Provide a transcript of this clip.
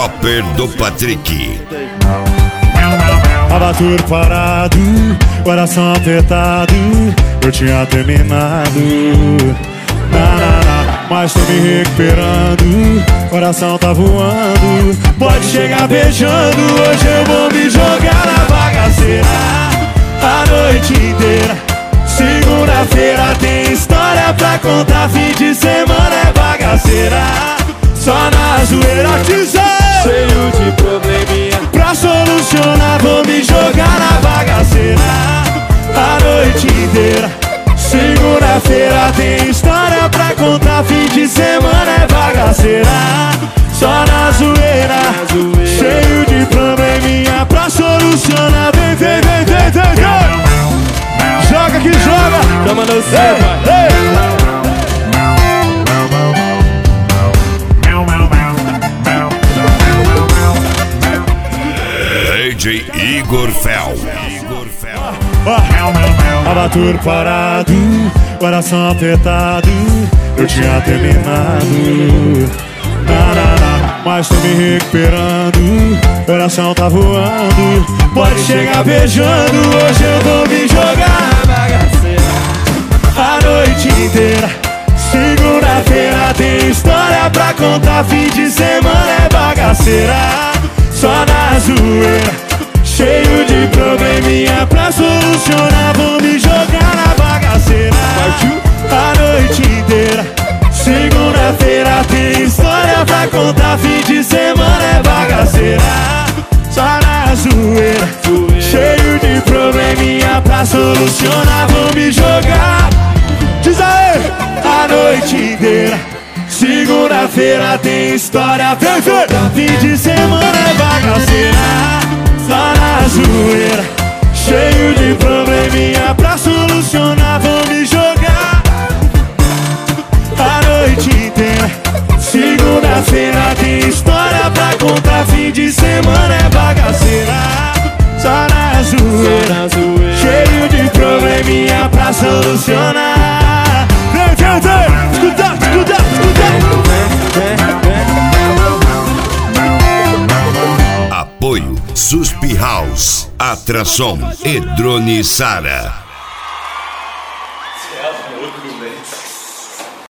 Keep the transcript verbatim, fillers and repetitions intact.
Chopper do Patrick. Tava tudo parado, coração apertado, eu tinha terminado. Na, na, na, mas tô me recuperando, coração tá voando. Pode chegar beijando, hoje eu vou me jogar na bagaceira a noite inteira. Segunda-feira tem história pra contar, fim de semana é bagaceira. Só na zoeira, cheio de probleminha. Pra solucionar vou me jogar na bagaceira a noite inteira. Segunda-feira tem história pra contar, fim de semana é bagaceira. Só na zoeira, cheio de probleminha. Pra solucionar, vem, vem, vem, vem, vem, vem. Joga que joga. Tamo no céu, pai. D J Igor Fel. Igor Fel. Tava tudo parado, coração apertado, eu tinha terminado. Na, na, na, mas tô me recuperando, coração tá voando. Pode chegar beijando, hoje eu vou me jogar na bagaceira a noite inteira. Segunda-feira tem história pra contar, fim de semana é bagaceira. Só na zoeira, cheio de probleminha. Pra solucionar vou me jogar na bagaceira a noite inteira. Segunda-feira tem história pra contar, fim de semana é bagaceira. Só na zoeira, cheio de probleminha. Pra solucionar vou me jogar, diz aí, a noite inteira. Segunda-feira tem história, vem, vem. Fim de semana é bagaceira. Só na zoeira, cheio de probleminha. Pra solucionar vou me jogar a noite inteira. Segunda-feira tem história pra contar, fim de semana é bagaceira. Só na zoeira, cheio de probleminha. Pra solucionar, vem, vem, vem. Escuta, escuta, escuta. Apoio Suspi House, Atração e Drone Sara.